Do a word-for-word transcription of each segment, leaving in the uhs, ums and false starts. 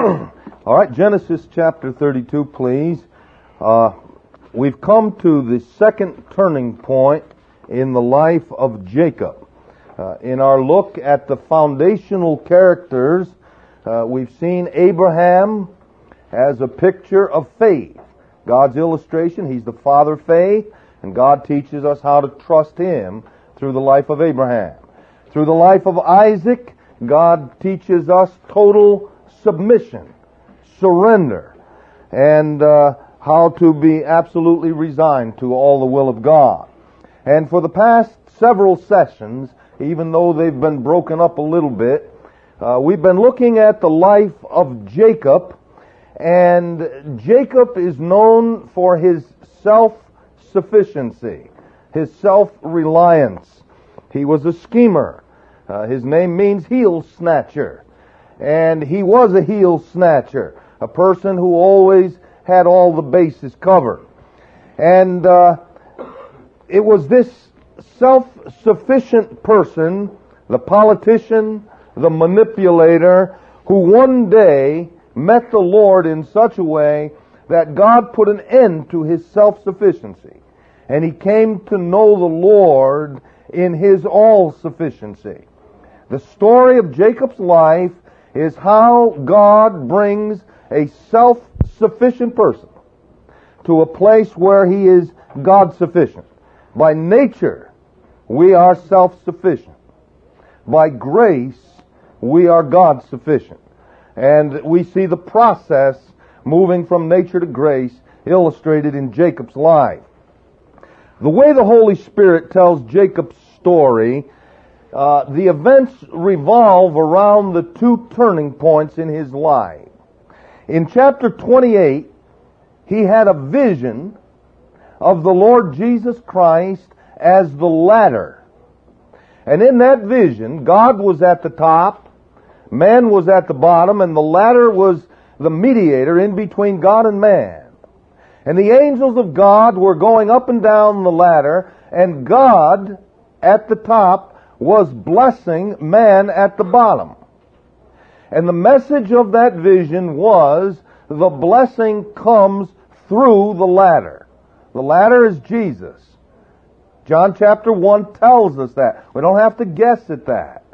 All right, Genesis chapter thirty-two, please. Uh, we've come to the second turning point in the life of Jacob. Uh, in our look at the foundational characters, uh, we've seen Abraham as a picture of faith. God's illustration, he's the father of faith, and God teaches us how to trust him through the life of Abraham. Through the life of Isaac, God teaches us total submission, surrender, and uh, how to be absolutely resigned to all the will of God. And for the past several sessions, even though they've been broken up a little bit, uh, we've been looking at the life of Jacob, and Jacob is known for his self-sufficiency, his self-reliance. He was a schemer. Uh, his name means heel snatcher. And he was a heel snatcher, a person who always had all the bases covered. And uh, it was this self-sufficient person, the politician, the manipulator, who one day met the Lord in such a way that God put an end to his self-sufficiency. And he came to know the Lord in his all-sufficiency. The story of Jacob's life is how God brings a self-sufficient person to a place where he is God-sufficient. By nature, we are self-sufficient. By grace, we are God-sufficient. And we see the process moving from nature to grace illustrated in Jacob's life. The way the Holy Spirit tells Jacob's story, uh, the events revolve around the two turning points in his life. In chapter twenty-eight, he had a vision of the Lord Jesus Christ as the ladder. And in that vision, God was at the top, man was at the bottom, and the ladder was the mediator in between God and man. And the angels of God were going up and down the ladder, and God at the top was blessing man at the bottom. And the message of that vision was, the blessing comes through the ladder. The ladder is Jesus. John chapter one tells us that. We don't have to guess at that.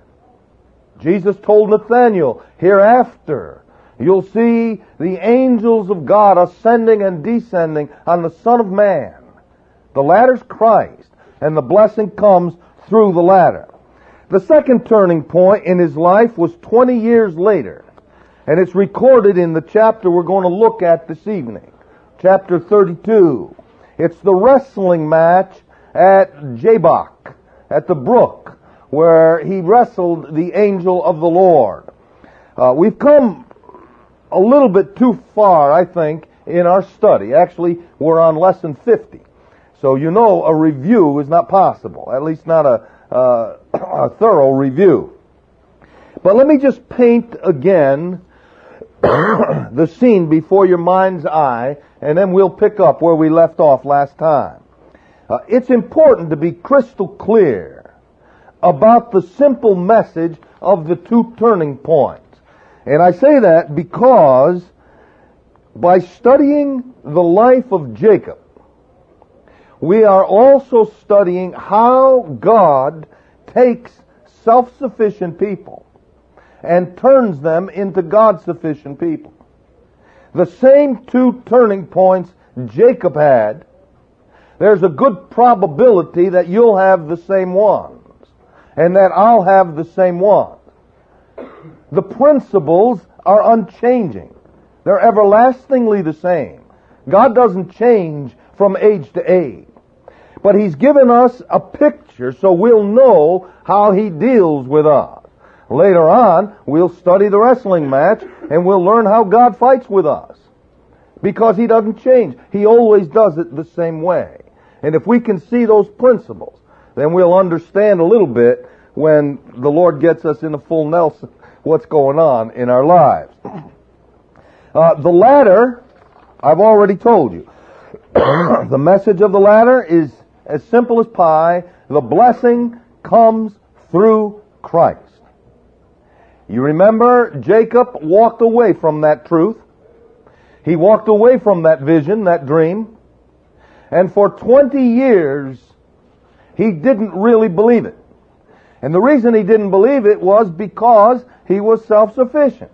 Jesus told Nathanael, hereafter you'll see the angels of God ascending and descending on the Son of Man. The ladder's Christ, and the blessing comes through the ladder. The second turning point in his life was twenty years later, and it's recorded in the chapter we're going to look at this evening, chapter thirty-two. It's the wrestling match at Jabbok, at the brook, where he wrestled the angel of the Lord. Uh, we've come a little bit too far, I think, in our study. Actually, we're on lesson fifty. So you know a review is not possible, at least not a, uh, a thorough review. But let me just paint again the scene before your mind's eye, and then we'll pick up where we left off last time. Uh, it's important to be crystal clear about the simple message of the two turning points. And I say that because by studying the life of Jacob, we are also studying how God takes self-sufficient people and turns them into God-sufficient people. The same two turning points Jacob had, there's a good probability that you'll have the same ones, and that I'll have the same ones. The principles are unchanging. They're everlastingly the same. God doesn't change from age to age. But He's given us a picture so we'll know how He deals with us. Later on, we'll study the wrestling match and we'll learn how God fights with us. Because He doesn't change. He always does it the same way. And if we can see those principles, then we'll understand a little bit when the Lord gets us in the full Nelson what's going on in our lives. Uh, the ladder, I've already told you. The message of the ladder is as simple as pie. The blessing comes through Christ. You remember, Jacob walked away from that truth. He walked away from that vision, that dream. And for twenty years, he didn't really believe it. And the reason he didn't believe it was because he was self-sufficient.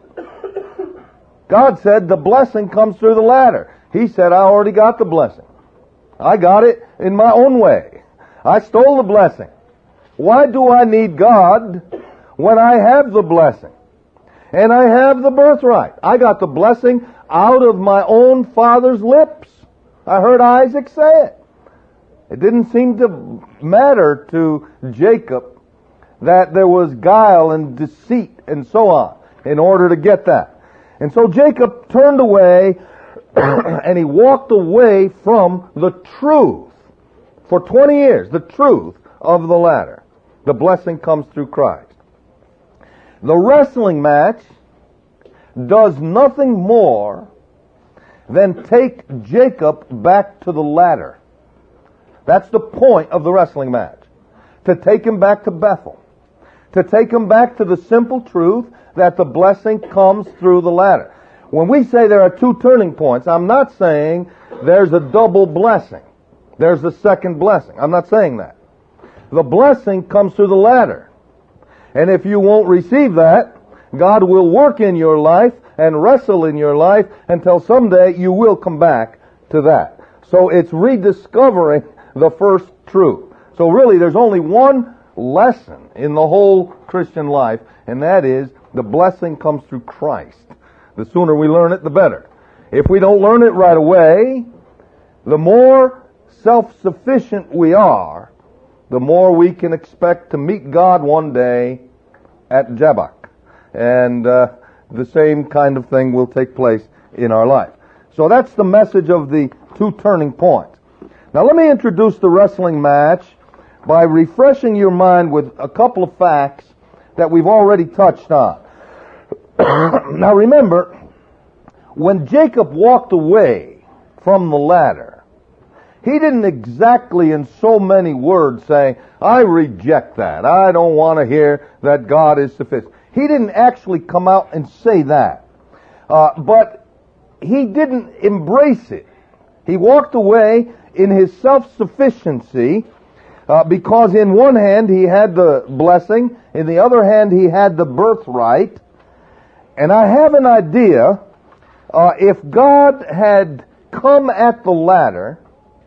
God said the blessing comes through the ladder. He said, I already got the blessing. I got it in my own way. I stole the blessing. Why do I need God when I have the blessing? And I have the birthright. I got the blessing out of my own father's lips. I heard Isaac say it. It didn't seem to matter to Jacob that there was guile and deceit and so on in order to get that. And so Jacob turned away and he walked away from the truth for twenty years, the truth of the ladder. The blessing comes through Christ. The wrestling match does nothing more than take Jacob back to the ladder. That's the point of the wrestling match. To take him back to Bethel. To take him back to the simple truth that the blessing comes through the ladder. When we say there are two turning points, I'm not saying there's a double blessing. There's a second blessing. I'm not saying that. The blessing comes through the ladder. And if you won't receive that, God will work in your life and wrestle in your life until someday you will come back to that. So it's rediscovering the first truth. So really there's only one lesson in the whole Christian life, and that is the blessing comes through Christ. The sooner we learn it, the better. If we don't learn it right away, the more self-sufficient we are, the more we can expect to meet God one day at Jabbok. And uh, the same kind of thing will take place in our life. So that's the message of the two turning points. Now let me introduce the wrestling match by refreshing your mind with a couple of facts that we've already touched on. Now remember, when Jacob walked away from the ladder, he didn't exactly in so many words say, I reject that. I don't want to hear that God is sufficient. He didn't actually come out and say that. Uh, but he didn't embrace it. He walked away in his self-sufficiency uh, because in one hand he had the blessing, in the other hand he had the birthright. And I have an idea, uh, if God had come at the ladder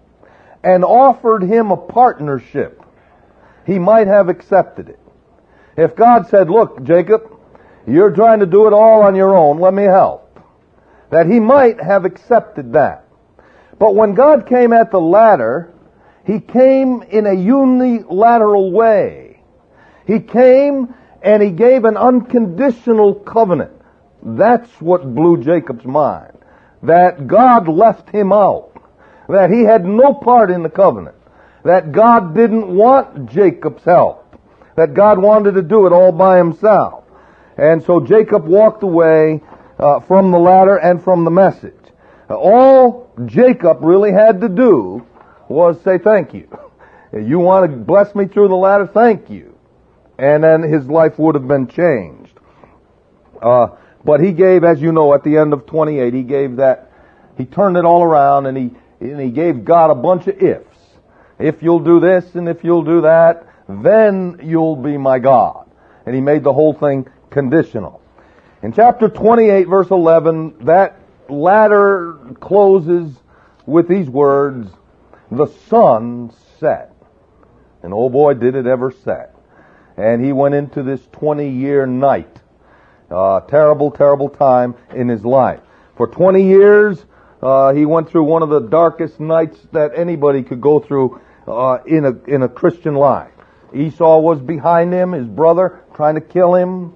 and offered him a partnership, he might have accepted it. If God said, look, Jacob, you're trying to do it all on your own, let me help, that he might have accepted that. But when God came at the ladder, he came in a unilateral way. He came and he gave an unconditional covenant. That's what blew Jacob's mind. That God left him out. That he had no part in the covenant. That God didn't want Jacob's help. That God wanted to do it all by himself. And so Jacob walked away uh, from the ladder and from the message. Uh, all Jacob really had to do was say thank you. You want to bless me through the ladder? Thank you. And then his life would have been changed. Uh, but he gave, as you know, at the end of twenty-eight, he gave that, he turned it all around and he, and he gave God a bunch of ifs. If you'll do this and if you'll do that, then you'll be my God. And he made the whole thing conditional. In chapter twenty-eight, verse eleven, that ladder closes with these words, the sun set. And oh boy, did it ever set. And he went into this twenty-year night. Uh, terrible, terrible time in his life. For twenty years, uh, he went through one of the darkest nights that anybody could go through uh, in a in a Christian life. Esau was behind him, his brother, trying to kill him.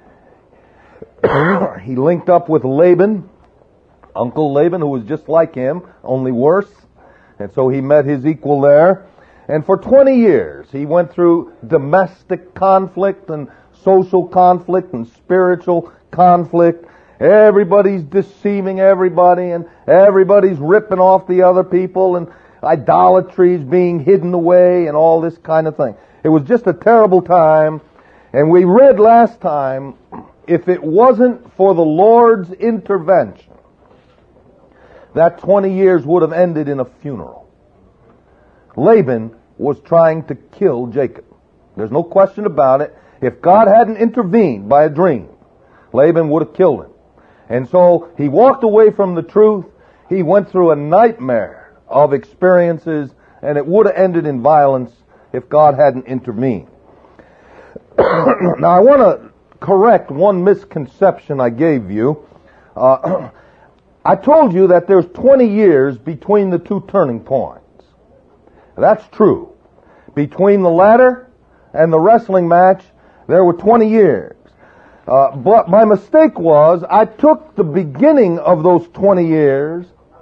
He linked up with Laban, Uncle Laban, who was just like him, only worse. And so he met his equal there. And for twenty years, he went through domestic conflict and social conflict and spiritual conflict. Everybody's deceiving everybody and everybody's ripping off the other people and idolatry is being hidden away and all this kind of thing. It was just a terrible time. And we read last time if it wasn't for the Lord's intervention, that twenty years would have ended in a funeral. Laban was trying to kill Jacob. There's no question about it. If God hadn't intervened by a dream, Laban would have killed him. And so he walked away from the truth. He went through a nightmare of experiences, and it would have ended in violence if God hadn't intervened. Now I want to correct one misconception I gave you. Uh, I told you that there's twenty years between the two turning points. That's true. Between the ladder and the wrestling match, there were twenty years. Uh, but my mistake was I took the beginning of those twenty years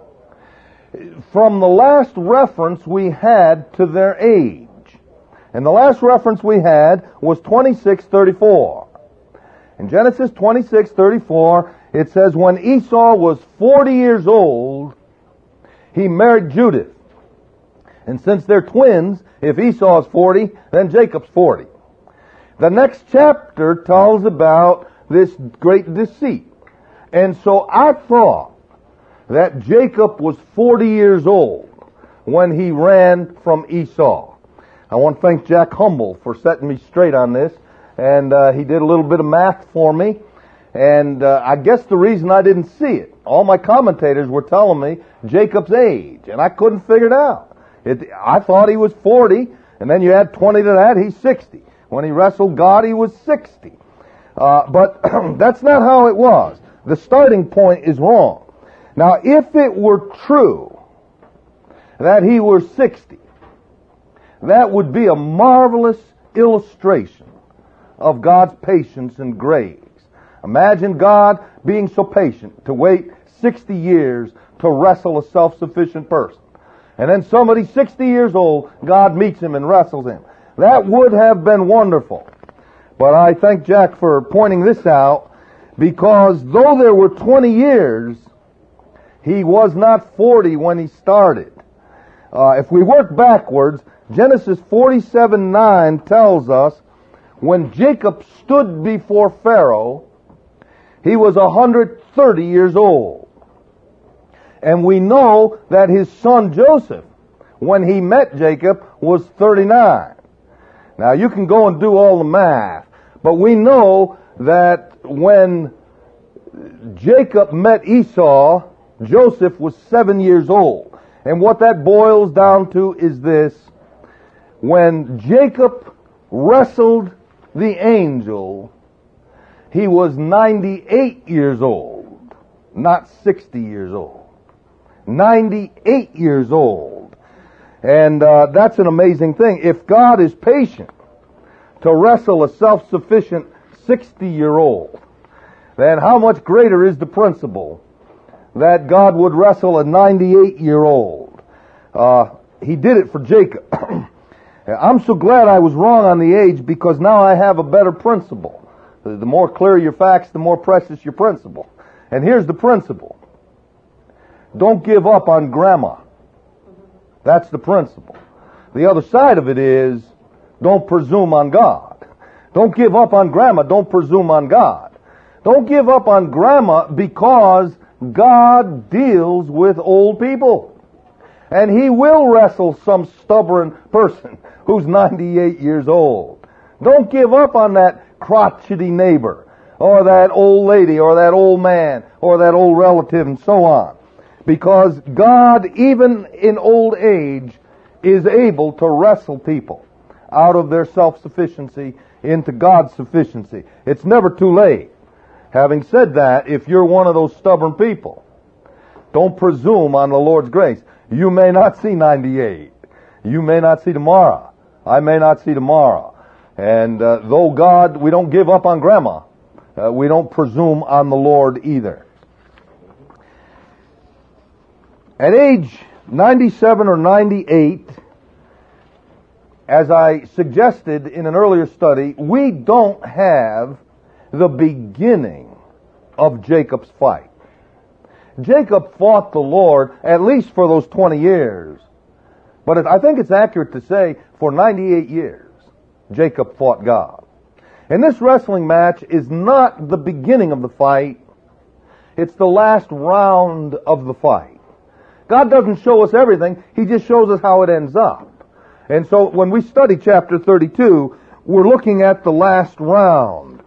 from the last reference we had to their age. And the last reference we had was twenty-six thirty-four. In Genesis twenty-six thirty-four, it says, when Esau was forty years old, he married Judith. And since they're twins, if Esau is forty, then Jacob's forty. The next chapter tells about this great deceit. And so I thought that Jacob was forty years old when he ran from Esau. I want to thank Jack Humble for setting me straight on this. And uh, he did a little bit of math for me. And uh, I guess the reason I didn't see it, all my commentators were telling me Jacob's age, and I couldn't figure it out. It, I thought he was forty, and then you add twenty to that, he's sixty. When he wrestled God, he was sixty. Uh, but that's not how it was. The starting point is wrong. Now, if it were true that he were sixty, that would be a marvelous illustration of God's patience and grace. Imagine God being so patient to wait sixty years to wrestle a self-sufficient person. And then somebody sixty years old, God meets him and wrestles him. That would have been wonderful. But I thank Jack for pointing this out, because though there were twenty years, he was not forty when he started. Uh, if we work backwards, Genesis forty-seven nine tells us when Jacob stood before Pharaoh, he was one hundred thirty years old. And we know that his son Joseph, when he met Jacob, was thirty-nine. Now you can go and do all the math, but we know that when Jacob met Esau, Joseph was seven years old. And what that boils down to is this: when Jacob wrestled the angel, he was ninety-eight years old, not sixty years old. ninety-eight years old. And uh, that's an amazing thing. If God is patient to wrestle a self-sufficient sixty-year-old, then how much greater is the principle that God would wrestle a ninety-eight-year-old? Uh, he did it for Jacob. I'm so glad I was wrong on the age, because now I have a better principle. The more clear your facts, the more precious your principle. And here's the principle. Don't give up on grandma. That's the principle. The other side of it is, don't presume on God. Don't give up on grandma. Don't presume on God. Don't give up on grandma, because God deals with old people. And He will wrestle some stubborn person who's ninety-eight years old. Don't give up on that crotchety neighbor, or that old lady, or that old man, or that old relative, and so on. Because God, even in old age, is able to wrestle people out of their self-sufficiency into God's sufficiency. It's never too late. Having said that, if you're one of those stubborn people, don't presume on the Lord's grace. You may not see ninety-eight. You may not see tomorrow. I may not see tomorrow. And uh, though God, we don't give up on grandma, uh, we don't presume on the Lord either. At age ninety-seven or ninety-eight, as I suggested in an earlier study, we don't have the beginning of Jacob's fight. Jacob fought the Lord at least for those twenty years. But I think it's accurate to say for ninety-eight years, Jacob fought God. And this wrestling match is not the beginning of the fight. It's the last round of the fight. God doesn't show us everything. He just shows us how it ends up. And so when we study chapter thirty-two, we're looking at the last round.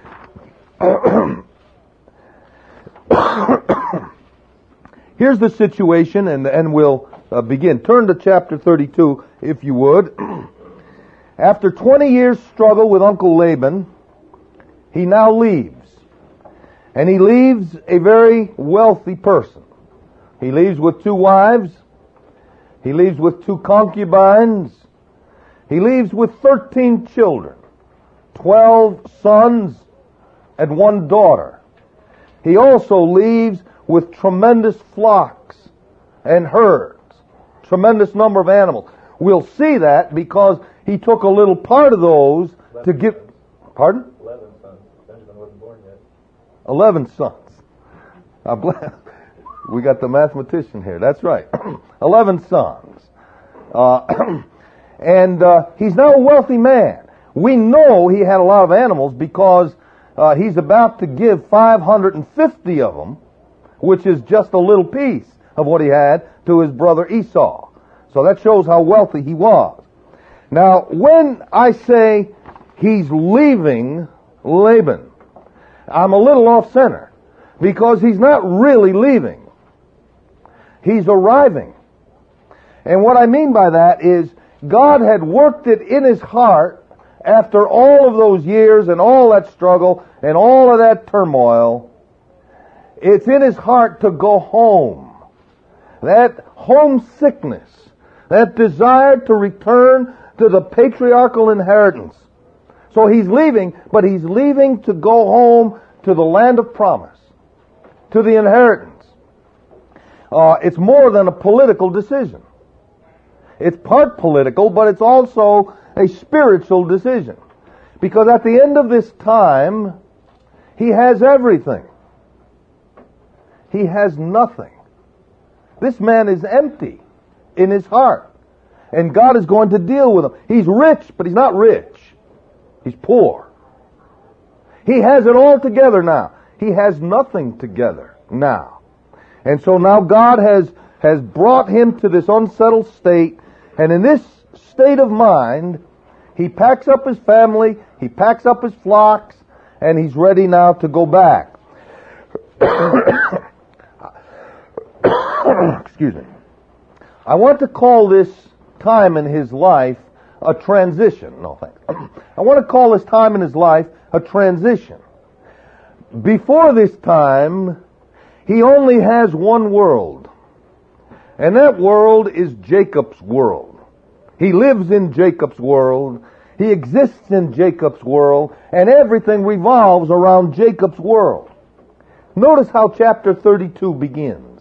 Here's the situation, and, and we'll uh, begin. Turn to chapter thirty-two, if you would. After twenty years' struggle with Uncle Laban, he now leaves. And he leaves a very wealthy person. He leaves with two wives. He leaves with two concubines. He leaves with thirteen children, twelve sons, and one daughter. He also leaves with tremendous flocks and herds, tremendous number of animals. We'll see that because he took a little part of those to give... Pardon? Eleven sons. Benjamin wasn't born yet. Eleven sons. I bless. We got the mathematician here. That's right. Eleven sons. Uh, and uh, he's now a wealthy man. We know he had a lot of animals because uh, he's about to give five hundred fifty of them, which is just a little piece of what he had, to his brother Esau. So that shows how wealthy he was. Now, when I say he's leaving Laban, I'm a little off center because he's not really leaving. He's arriving. And what I mean by that is God had worked it in his heart after all of those years and all that struggle and all of that turmoil. It's in his heart to go home. That homesickness, that desire to return to the patriarchal inheritance. So he's leaving, but he's leaving to go home to the land of promise, to the inheritance. Uh, it's more than a political decision. It's part political, but it's also a spiritual decision. Because at the end of this time, he has everything. He has nothing. This man is empty in his heart. And God is going to deal with him. He's rich, but he's not rich. He's poor. He has it all together now. He has nothing together now. And so now God has, has brought him to this unsettled state. And in this state of mind, he packs up his family, he packs up his flocks, and he's ready now to go back. Excuse me. I want to call this time in his life a transition. No, thanks. I want to call this time in his life a transition. Before this time, he only has one world. And that world is Jacob's world. He lives in Jacob's world. He exists in Jacob's world. And everything revolves around Jacob's world. Notice how chapter thirty-two begins.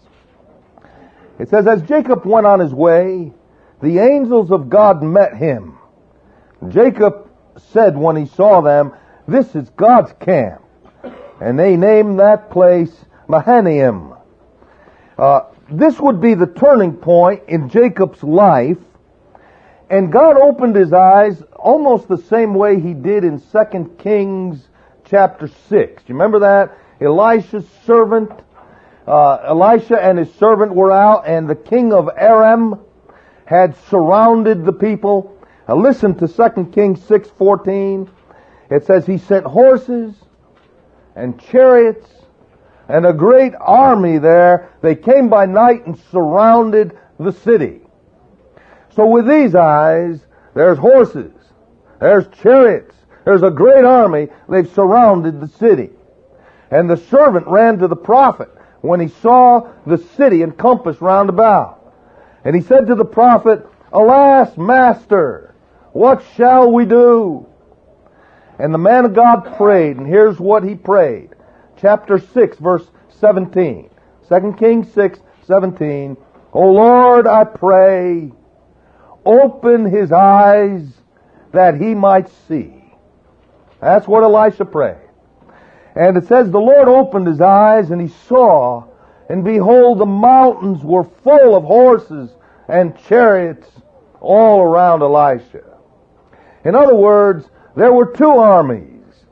It says, as Jacob went on his way, the angels of God met him. Jacob said when he saw them, this is God's camp. And they named that place Mahanaim. Uh, this would be the turning point in Jacob's life. And God opened his eyes almost the same way he did in Second Kings chapter six. Do you remember that? Elisha's servant, uh, Elisha and his servant were out, and the king of Aram had surrounded the people. Now listen to Second Kings six fourteen. It says he sent horses and chariots and a great army there. They came by night and surrounded the city. So with these eyes, there's horses, there's chariots, there's a great army. They've surrounded the city. And the servant ran to the prophet when he saw the city encompassed round about. And he said to the prophet, alas, master, what shall we do? And the man of God prayed, and here's what he prayed. Chapter six, verse seventeen. Second Kings six, seventeen. O Lord, I pray, open his eyes that he might see. That's what Elisha prayed. And it says the Lord opened his eyes and he saw, and behold, the mountains were full of horses and chariots all around Elisha. In other words, there were two armies.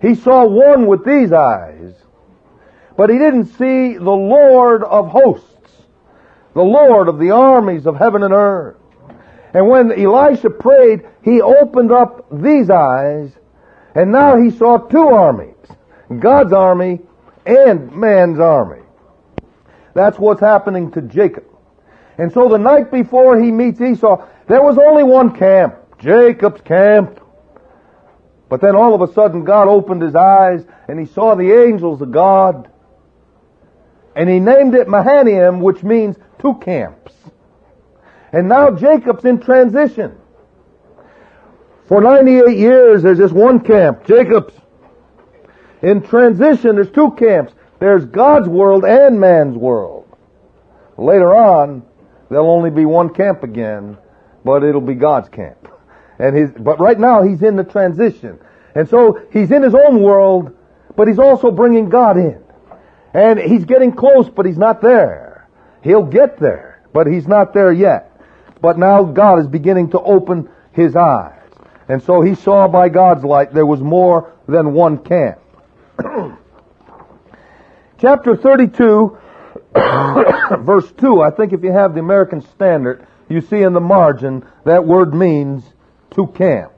He saw one with these eyes, but he didn't see the Lord of hosts, the Lord of the armies of heaven and earth. And when Elisha prayed, he opened up these eyes, and now he saw two armies, God's army and man's army. That's what's happening to Jacob. And so the night before he meets Esau, there was only one camp, Jacob's camp. But then all of a sudden God opened his eyes and he saw the angels of God. And he named it Mahanaim, which means two camps. And now Jacob's in transition. For ninety-eight years there's just one camp, Jacob's. In transition there's two camps. There's God's world and man's world. Later on, there'll only be one camp again, but it'll be God's camp. And his, but right now he's in the transition. And so he's in his own world, but he's also bringing God in. And he's getting close, but he's not there. He'll get there, but he's not there yet. But now God is beginning to open his eyes. And so he saw by God's light there was more than one camp. Chapter thirty-two, verse two, I think if you have the American Standard, you see in the margin that word means two camps.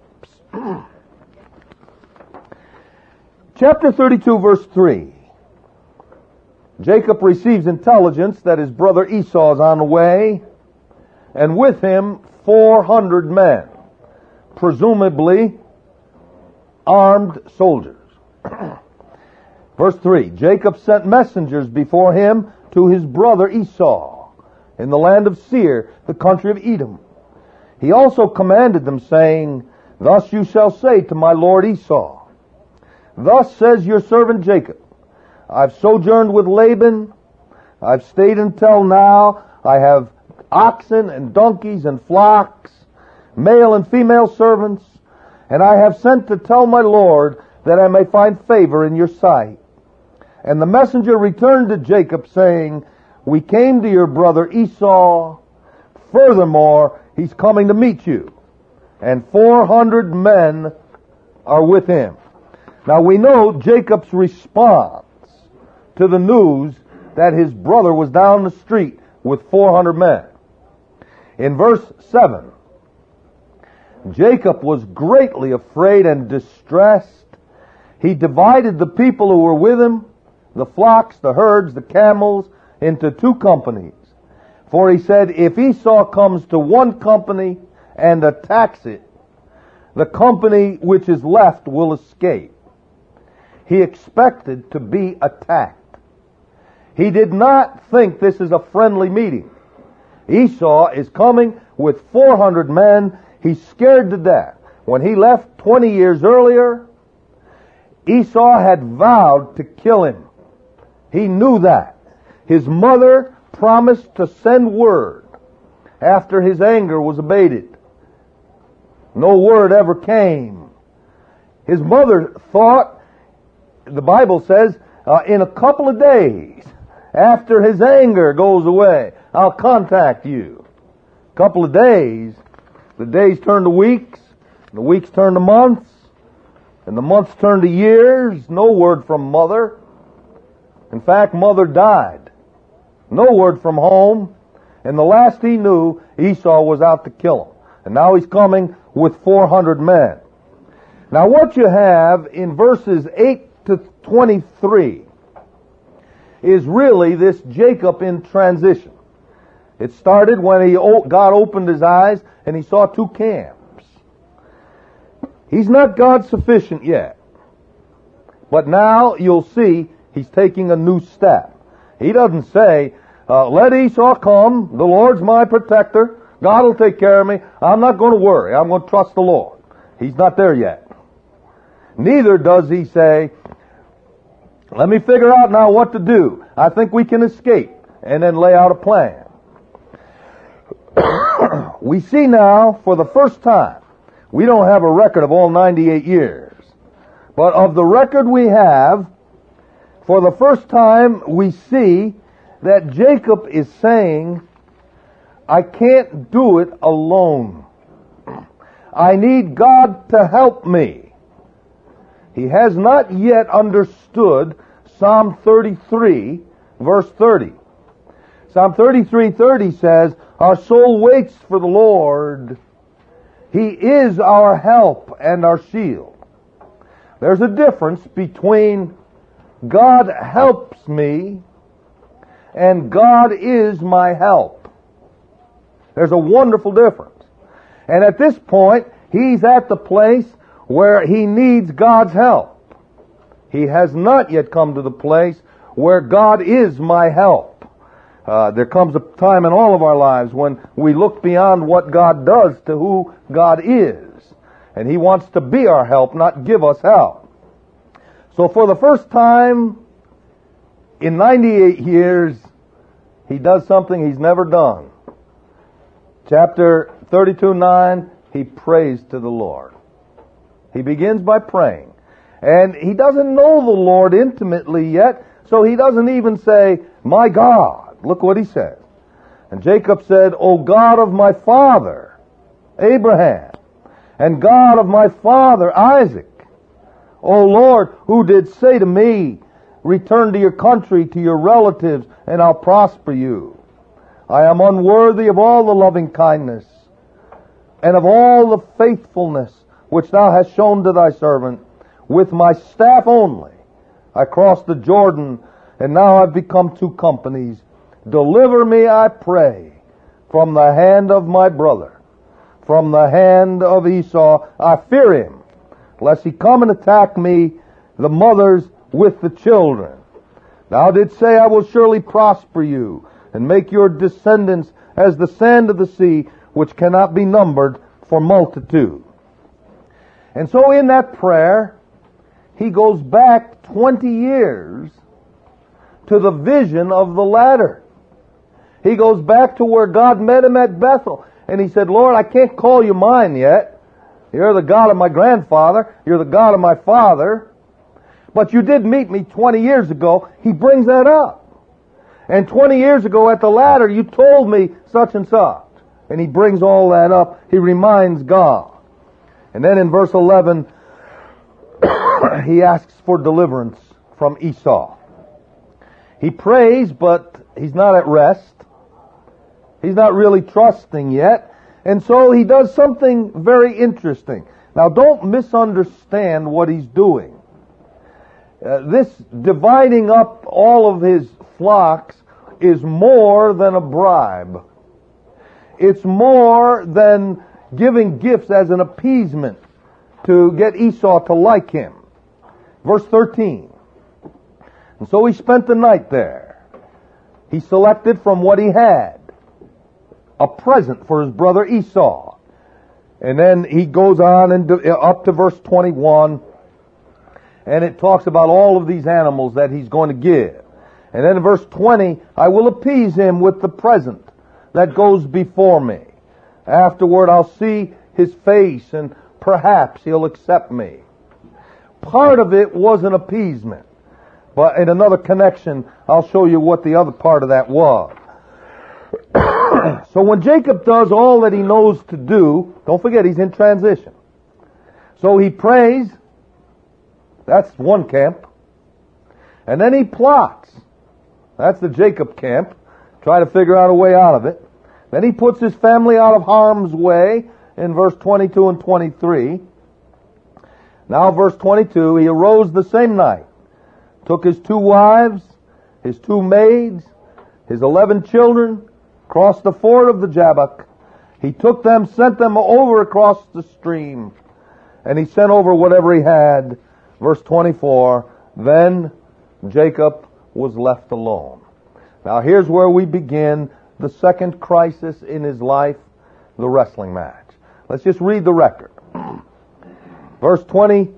Chapter thirty-two, verse three. Jacob receives intelligence that his brother Esau is on the way, and with him four hundred men, presumably armed soldiers. Verse three, Jacob sent messengers before him to his brother Esau in the land of Seir, the country of Edom. He also commanded them, saying, Thus you shall say to my lord Esau, Thus says your servant Jacob, I've sojourned with Laban, I've stayed until now, I have oxen and donkeys and flocks, male and female servants, and I have sent to tell my lord that I may find favor in your sight. And the messenger returned to Jacob, saying, We came to your brother Esau. Furthermore, he's coming to meet you. And four hundred men are with him. Now we know Jacob's response to the news that his brother was down the street with four hundred men. In verse seven, Jacob was greatly afraid and distressed. He divided the people who were with him, the flocks, the herds, the camels, into two companies. For he said, if Esau comes to one company and attacks it, the company which is left will escape. He expected to be attacked. He did not think this is a friendly meeting. Esau is coming with four hundred men. He's scared to death. When he left twenty years earlier, Esau had vowed to kill him. He knew that. His mother promised to send word after his anger was abated. No word ever came. His mother thought, the Bible says, uh, in a couple of days, after his anger goes away, I'll contact you. A couple of days, the days turn to weeks, the weeks turn to months, and the months turn to years. No word from mother. In fact, mother died. No word from home. And the last he knew, Esau was out to kill him. And now he's coming with four hundred men. Now what you have in verses eight to twenty-three is really this Jacob in transition. It started when he God opened his eyes and he saw two camps. He's not God sufficient yet. But now you'll see he's taking a new step. He doesn't say, uh, let Esau come, the Lord's my protector, God will take care of me, I'm not going to worry, I'm going to trust the Lord. He's not there yet. Neither does he say, let me figure out now what to do. I think we can escape, and then lay out a plan. We see now, for the first time, we don't have a record of all ninety-eight years, but of the record we have, for the first time we see that Jacob is saying, I can't do it alone. I need God to help me. He has not yet understood Psalm thirty-three, verse thirty. Psalm thirty-three thirty says, our soul waits for the Lord. He is our help and our shield. There's a difference between God helps me and God is my help. There's a wonderful difference. And at this point, he's at the place where he needs God's help. He has not yet come to the place where God is my help. Uh, there comes a time in all of our lives when we look beyond what God does to who God is. And He wants to be our help, not give us help. So for the first time in ninety-eight years, he does something he's never done. Chapter thirty-two nine, he prays to the Lord. He begins by praying. And he doesn't know the Lord intimately yet, so he doesn't even say, my God. Look what he says. And Jacob said, O God of my father, Abraham, and God of my father, Isaac, O Lord, who did say to me, return to your country, to your relatives, and I'll prosper you. I am unworthy of all the loving kindness and of all the faithfulness which thou hast shown to thy servant. With my staff only I crossed the Jordan, and now I've become two companies. Deliver me, I pray, from the hand of my brother, from the hand of Esau. I fear him, lest he come and attack me, the mothers with the children. Thou didst say, I will surely prosper you, and make your descendants as the sand of the sea, which cannot be numbered for multitude. And so in that prayer, he goes back twenty years to the vision of the ladder. He goes back to where God met him at Bethel. And he said, Lord, I can't call you mine yet. You're the God of my grandfather. You're the God of my father. But you did meet me twenty years ago. He brings that up. And twenty years ago at the ladder, you told me such and such. And he brings all that up. He reminds God. And then in verse eleven, he asks for deliverance from Esau. He prays, but he's not at rest. He's not really trusting yet. And so he does something very interesting. Now don't misunderstand what he's doing. Uh, this dividing up all of his flocks is more than a bribe. It's more than giving gifts as an appeasement to get Esau to like him. Verse thirteen. And so he spent the night there. He selected from what he had a present for his brother Esau. And then he goes on and up to verse twenty-one, and it talks about all of these animals that he's going to give. And then in verse twenty, I will appease him with the present that goes before me. Afterward I'll see his face, and perhaps he'll accept me. Part of it was an appeasement. But in another connection, I'll show you what the other part of that was. So when Jacob does all that he knows to do, don't forget he's in transition. So he prays. That's one camp. And then he plots. That's the Jacob camp. Try to figure out a way out of it. Then he puts his family out of harm's way in verse twenty-two and twenty-three. Now verse twenty-two, he arose the same night, took his two wives, his two maids, his eleven children, crossed the ford of the Jabbok. He took them, sent them over across the stream, and he sent over whatever he had. Verse twenty-four, then Jacob was left alone. Now here's where we begin the second crisis in his life, the wrestling match. Let's just read the record. Verse twenty-five,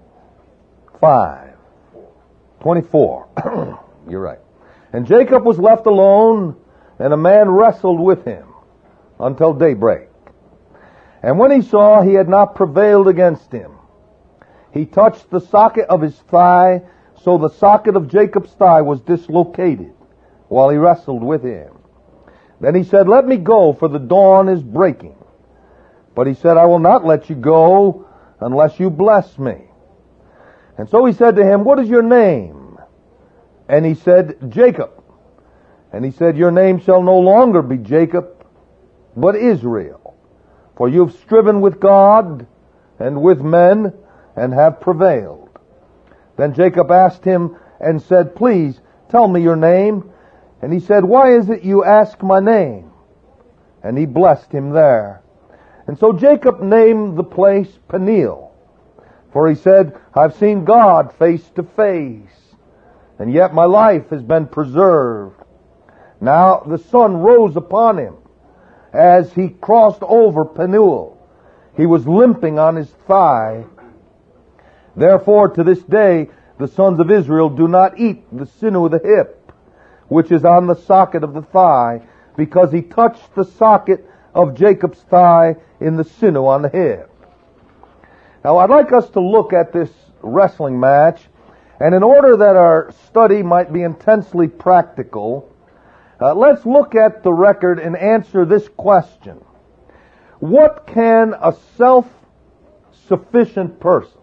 twenty-four. You're right. And Jacob was left alone, and a man wrestled with him until daybreak. And when he saw he had not prevailed against him, he touched the socket of his thigh, so the socket of Jacob's thigh was dislocated while he wrestled with him. Then he said, let me go, for the dawn is breaking. But he said, I will not let you go unless you bless me. And so he said to him, "What is your name?" And he said, "Jacob." And he said, "Your name shall no longer be Jacob, but Israel. For you have striven with God and with men and have prevailed." Then Jacob asked him and said, "Please tell me your name." And he said, "Why is it you ask my name?" And he blessed him there. And so Jacob named the place Peniel. For he said, "I've seen God face to face, and yet my life has been preserved." Now the sun rose upon him as he crossed over Peniel. He was limping on his thigh. Therefore to this day the sons of Israel do not eat the sinew of the hip, which is on the socket of the thigh, because he touched the socket of Jacob's thigh in the sinew on the hip. Now I'd like us to look at this wrestling match, and in order that our study might be intensely practical, uh, let's look at the record and answer this question. What can a self-sufficient person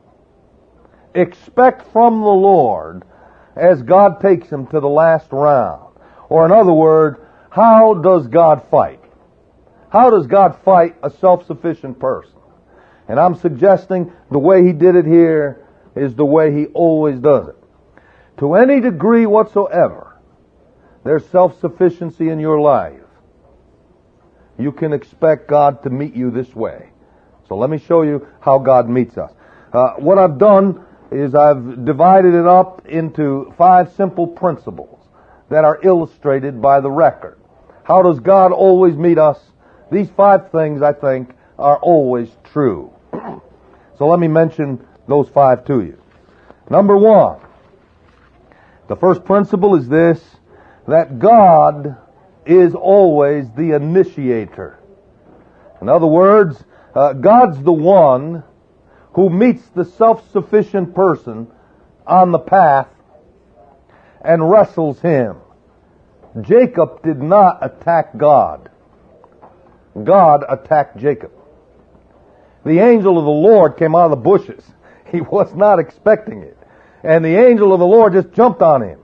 expect from the Lord as God takes him to the last round? Or in other words, how does God fight? How does God fight a self-sufficient person? And I'm suggesting the way he did it here is the way he always does it. To any degree whatsoever there's self-sufficiency in your life, you can expect God to meet you this way. So let me show you how God meets us. Uh, what I've done is I've divided it up into five simple principles that are illustrated by the record. How does God always meet us? These five things, I think, are always true. So let me mention those five to you. Number one, the first principle is this, that God is always the initiator. In other words, uh, God's the one who meets the self-sufficient person on the path and wrestles him. Jacob did not attack God. God attacked Jacob. The angel of the Lord came out of the bushes. He was not expecting it. And the angel of the Lord just jumped on him.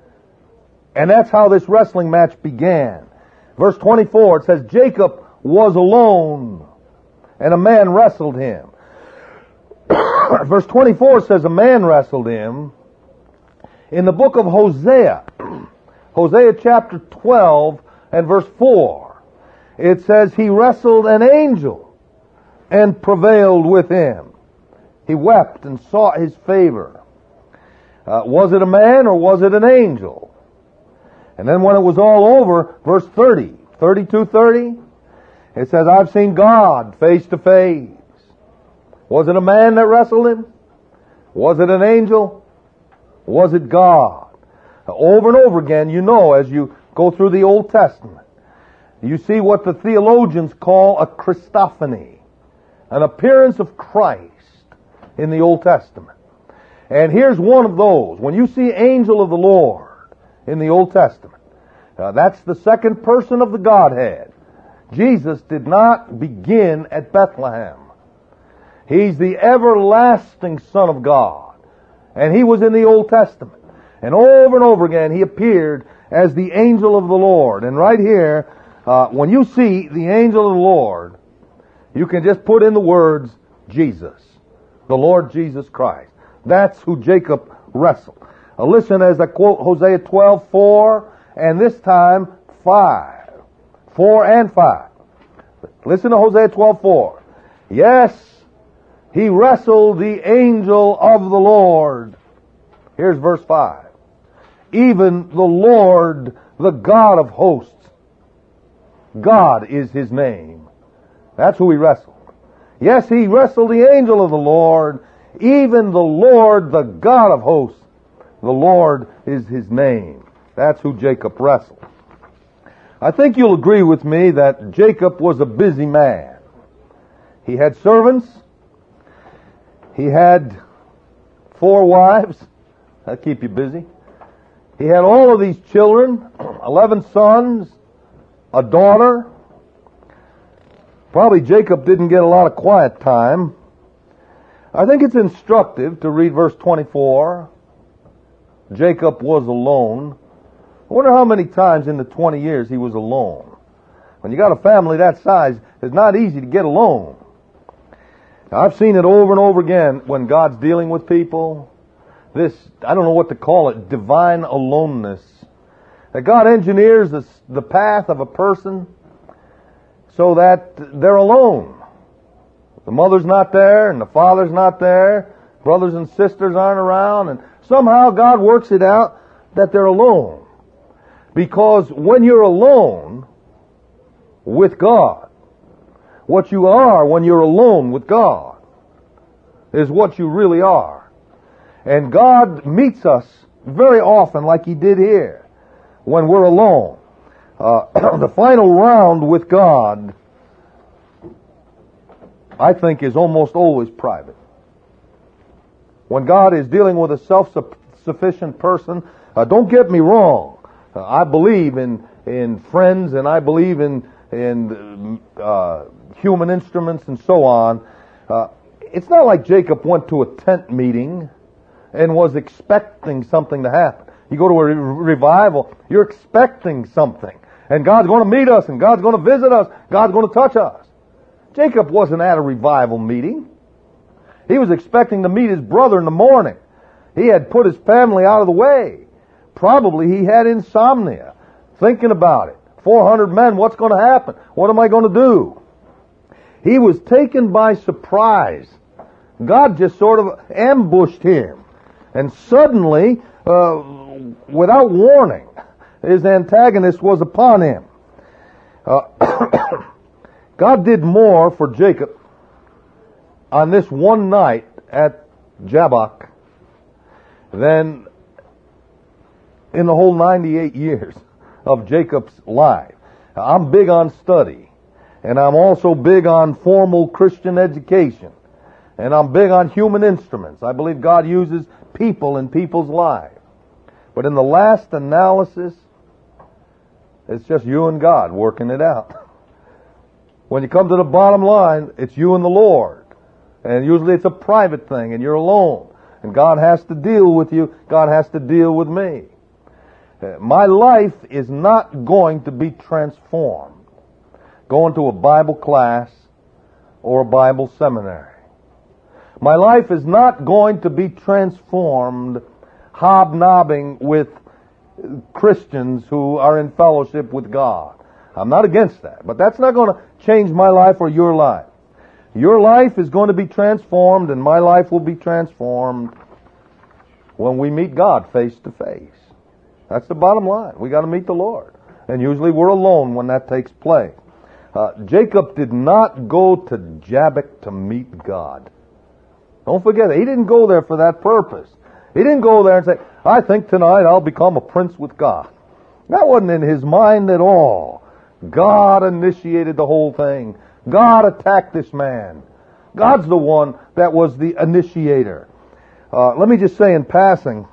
And that's how this wrestling match began. Verse twenty-four, it says, Jacob was alone, and a man wrestled him. Verse twenty-four says, a man wrestled him. In the book of Hosea, Hosea chapter twelve and verse four, it says, he wrestled an angel and prevailed with him. He wept and sought his favor. Uh, was it a man or was it an angel? And then when it was all over, verse thirty, thirty-two thirty, it says, I've seen God face to face. Was it a man that wrestled him? Was it an angel? Was it God? Now, over and over again, you know, as you go through the Old Testament, you see what the theologians call a Christophany, an appearance of Christ in the Old Testament. And here's one of those. When you see angel of the Lord in the Old Testament, uh, that's the second person of the Godhead. Jesus did not begin at Bethlehem. He's the everlasting Son of God. And he was in the Old Testament. And over and over again, he appeared as the angel of the Lord. And right here, uh, when you see the angel of the Lord, you can just put in the words, Jesus. The Lord Jesus Christ. That's who Jacob wrestled. Now listen as I quote Hosea twelve four, and this time five. four and five. Listen to Hosea twelve four. Yes, he wrestled the angel of the Lord. Here's verse five. Even the Lord, the God of hosts. God is his name. That's who he wrestled. Yes, he wrestled the angel of the Lord. Even the Lord, the God of hosts. The Lord is his name. That's who Jacob wrestled. I think you'll agree with me that Jacob was a busy man. He had servants. He had four wives. That'll keep you busy. He had all of these children, eleven sons, a daughter. Probably Jacob didn't get a lot of quiet time. I think it's instructive to read verse twenty-four. Jacob was alone. I wonder how many times in the twenty years he was alone. When you got a family that size, it's not easy to get alone. Now, I've seen it over and over again when God's dealing with people. This, I don't know what to call it, divine aloneness. That God engineers the, the path of a person so that they're alone. The mother's not there and the father's not there. Brothers and sisters aren't around. And somehow God works it out that they're alone. Because when you're alone with God, what you are when you're alone with God is what you really are. And God meets us very often like He did here when we're alone. Uh, the final round with God, I think, is almost always private. When God is dealing with a self-sufficient person, uh, don't get me wrong. Uh, I believe in in friends and I believe in in uh, human instruments and so on. Uh, it's not like Jacob went to a tent meeting and was expecting something to happen. You go to a re- revival, you're expecting something. And God's going to meet us, and God's going to visit us, God's going to touch us. Jacob wasn't at a revival meeting. He was expecting to meet his brother in the morning. He had put his family out of the way. Probably he had insomnia, thinking about it. four hundred men, what's going to happen? What am I going to do? He was taken by surprise. God just sort of ambushed him. And suddenly, uh, without warning, his antagonist was upon him. Uh, God did more for Jacob on this one night at Jabbok than in the whole ninety-eight years of Jacob's life. I'm big on study, and I'm also big on formal Christian education, and I'm big on human instruments. I believe God uses people in people's lives. But in the last analysis, it's just you and God working it out. When you come to the bottom line, it's you and the Lord. And usually it's a private thing, and you're alone. And God has to deal with you. God has to deal with me. My life is not going to be transformed going to a Bible class or a Bible seminary. My life is not going to be transformed hobnobbing with Christians who are in fellowship with God. I'm not against that, but that's not going to change my life or your life. Your life is going to be transformed, and my life will be transformed when we meet God face to face. That's the bottom line. We got to meet the Lord. And usually we're alone when that takes place. Uh, Jacob did not go to Jabbok to meet God. Don't forget it. He didn't go there for that purpose. He didn't go there and say, I think tonight I'll become a prince with God. That wasn't in his mind at all. God initiated the whole thing. God attacked this man. God's the one that was the initiator. Uh, let me just say in passing,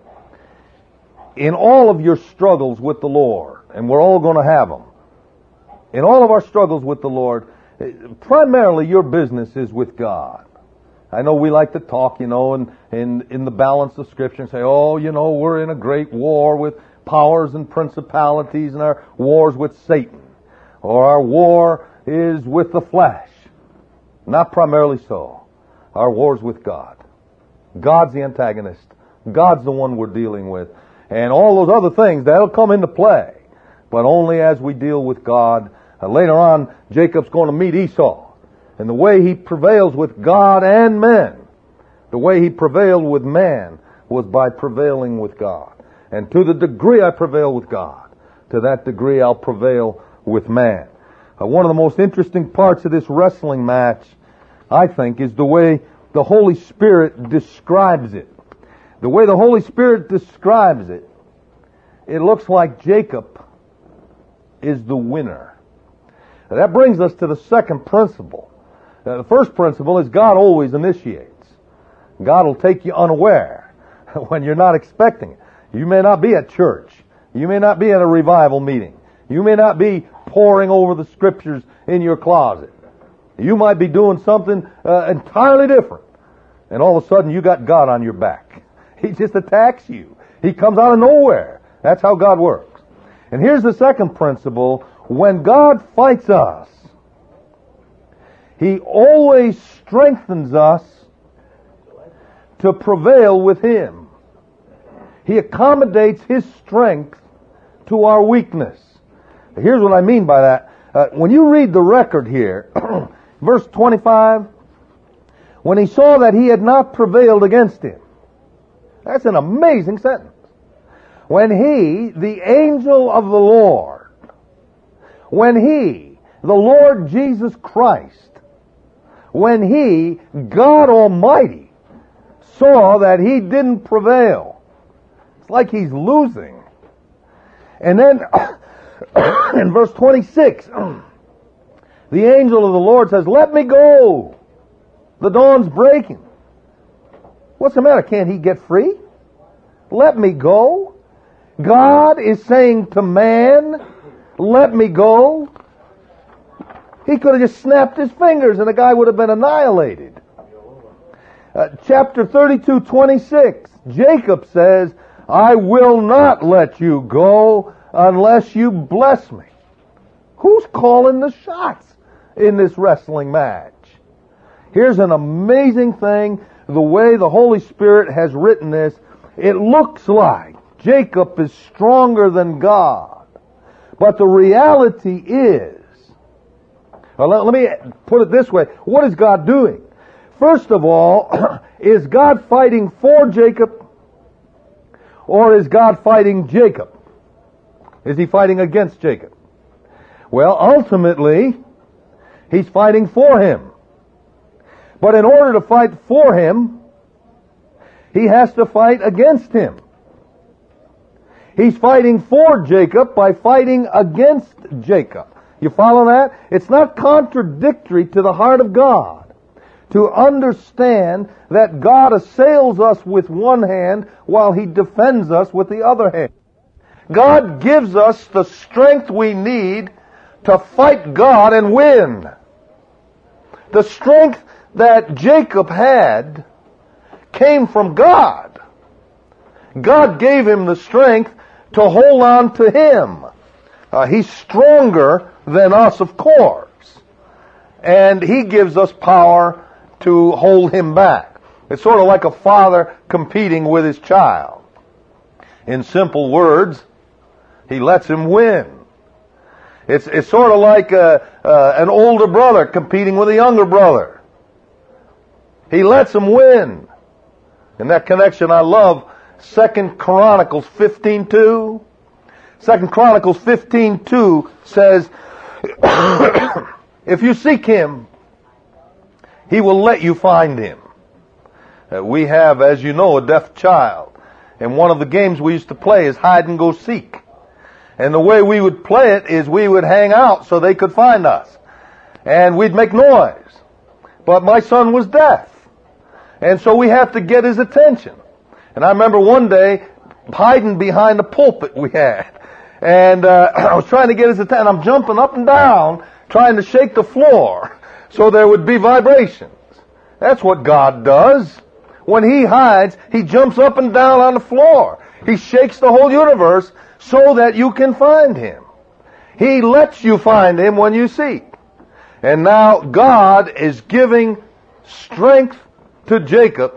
in all of your struggles with the Lord, and we're all going to have them, in all of our struggles with the Lord, primarily your business is with God. I know we like to talk, you know, and in, in the balance of Scripture and say, oh, you know, we're in a great war with powers and principalities and our wars with Satan. Or our war is with the flesh. Not primarily so. Our war's with God. God's the antagonist. God's the one we're dealing with. And all those other things, that'll come into play. But only as we deal with God. Uh, later on, Jacob's going to meet Esau. And the way he prevails with God and men, the way he prevailed with man, was by prevailing with God. And to the degree I prevail with God, to that degree I'll prevail with man. Uh, one of the most interesting parts of this wrestling match, I think, is the way the Holy Spirit describes it. The way the Holy Spirit describes it, it looks like Jacob is the winner. Now, that brings us to the second principle. Now, the first principle is God always initiates. God will take you unaware when you're not expecting it. You may not be at church. You may not be at a revival meeting. You may not be poring over the Scriptures in your closet. You might be doing something uh, entirely different. And all of a sudden you got God on your back. He just attacks you. He comes out of nowhere. That's how God works. And here's the second principle. When God fights us, He always strengthens us to prevail with Him. He accommodates His strength to our weakness. Here's what I mean by that. Uh, when you read the record here, verse twenty-five, when he saw that he had not prevailed against him. That's an amazing sentence. When he, the angel of the Lord, when he, the Lord Jesus Christ, when he, God Almighty, saw that he didn't prevail. It's like he's losing. And then in verse twenty-six, the angel of the Lord says, "Let me go. The dawn's breaking." What's the matter? Can't he get free? Let me go. God is saying to man, let me go. He could have just snapped his fingers and the guy would have been annihilated. Uh, chapter thirty-two, twenty-six, Jacob says, "I will not let you go unless you bless me." Who's calling the shots in this wrestling match? Here's an amazing thing, the way the Holy Spirit has written this. It looks like Jacob is stronger than God. But the reality is, well, let, let me put it this way. What is God doing? First of all, is God fighting for Jacob? Or is God fighting Jacob? Is he fighting against Jacob? Well, ultimately, he's fighting for him. But in order to fight for him, he has to fight against him. He's fighting for Jacob by fighting against Jacob. You follow that? It's not contradictory to the heart of God to understand that God assails us with one hand while He defends us with the other hand. God gives us the strength we need to fight God and win. The strength that Jacob had came from God. God gave him the strength to hold on to him. Uh, he's stronger than us, of course. And He gives us power to hold him back. It's sort of like a father competing with his child. In simple words, he lets him win. It's, it's sort of like a, uh, an older brother competing with a younger brother. He lets him win. In that connection, I love Second Chronicles fifteen two. Second Chronicles fifteen two says, "If you seek Him, He will let you find Him." Uh, we have, as you know, a deaf child. And one of the games we used to play is hide and go seek. And the way we would play it is we would hang out so they could find us. And we'd make noise. But my son was deaf. And so we have to get his attention. And I remember one day hiding behind the pulpit we had. And uh, I was trying to get his attention. I'm jumping up and down trying to shake the floor so there would be vibrations. That's what God does. When He hides, He jumps up and down on the floor. He shakes the whole universe so that you can find Him. He lets you find Him when you seek. And now God is giving strength to Jacob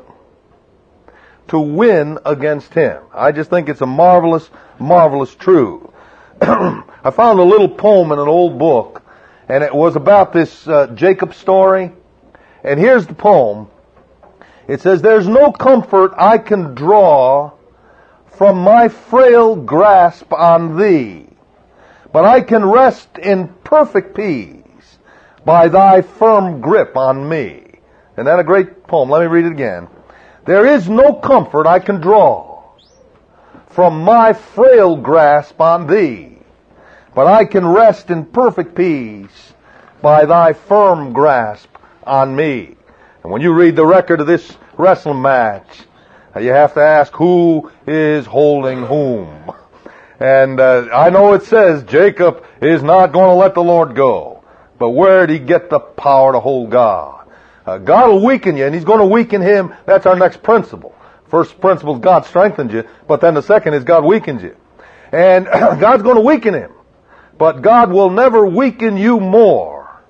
to win against him. I just think it's a marvelous, marvelous truth. I found a little poem in an old book, and it was about this uh, Jacob story. And here's the poem. It says, "There's no comfort I can draw from my frail grasp on thee, but I can rest in perfect peace by thy firm grip on me." Isn't that a great poem? Let me read it again. "There is no comfort I can draw from my frail grasp on thee, but I can rest in perfect peace by thy firm grasp on me." And when you read the record of this wrestling match, you have to ask, who is holding whom? And uh, I know it says Jacob is not going to let the Lord go. But where did he get the power to hold God? Uh, God will weaken you, and He's going to weaken him. That's our next principle. First principle is God strengthens you, but then the second is God weakens you. And God's going to weaken him. But God will never weaken you more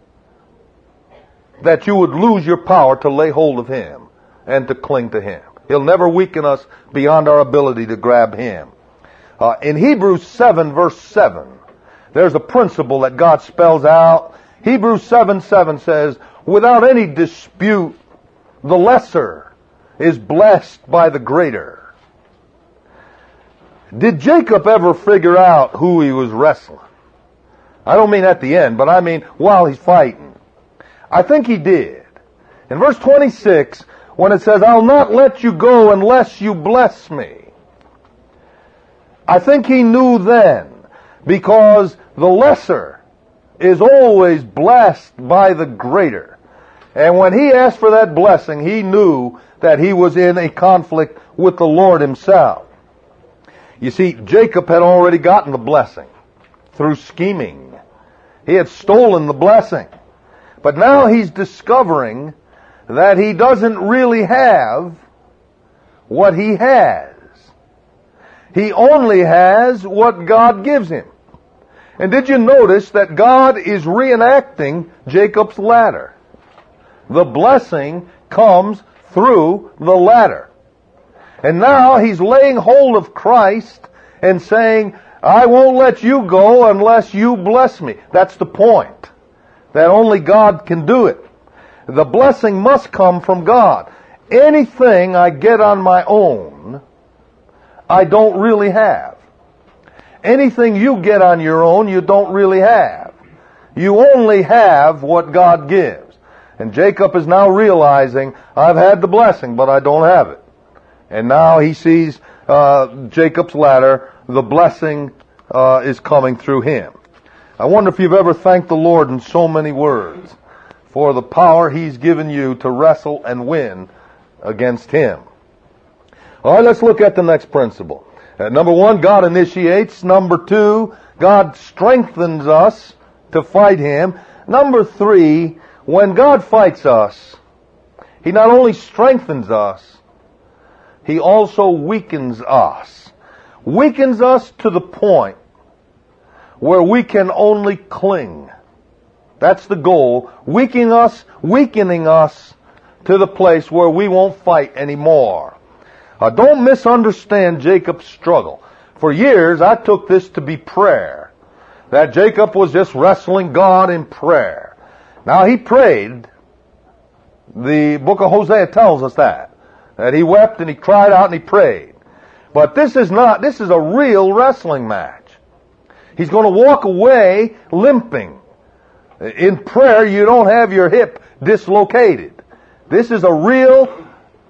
that you would lose your power to lay hold of Him and to cling to Him. He'll never weaken us beyond our ability to grab Him. Uh, in Hebrews seven, verse seven, there's a principle that God spells out. Hebrews seven, seven says, without any dispute, the lesser is blessed by the greater. Did Jacob ever figure out who he was wrestling? I don't mean at the end, but I mean while he's fighting. I think he did. In verse twenty-six, when it says, I'll not let you go unless you bless me, I think he knew then, because the lesser is always blessed by the greater. And when he asked for that blessing, he knew that he was in a conflict with the Lord Himself. You see, Jacob had already gotten the blessing through scheming. He had stolen the blessing. But now he's discovering that he doesn't really have what he has. He only has what God gives him. And did you notice that God is reenacting Jacob's ladder? The blessing comes through the ladder. And now he's laying hold of Christ and saying, I won't let you go unless you bless me. That's the point. That only God can do it. The blessing must come from God. Anything I get on my own, I don't really have. Anything you get on your own, you don't really have. You only have what God gives. And Jacob is now realizing, I've had the blessing, but I don't have it. And now he sees uh, Jacob's ladder. The blessing uh, is coming through him. I wonder if you've ever thanked the Lord in so many words for the power He's given you to wrestle and win against Him. All right, let's look at the next principle. Uh, number one, God initiates. Number two, God strengthens us to fight Him. Number three, when God fights us, He not only strengthens us, He also weakens us. Weakens us to the point where we can only cling. That's the goal. Weakening us, weakening us to the place where we won't fight anymore. Uh, don't misunderstand Jacob's struggle. For years, I took this to be prayer. That Jacob was just wrestling God in prayer. Now, he prayed. The book of Hosea tells us that. That he wept and he cried out and he prayed. But this is not, this is a real wrestling match. He's going to walk away limping. In prayer, you don't have your hip dislocated. This is a real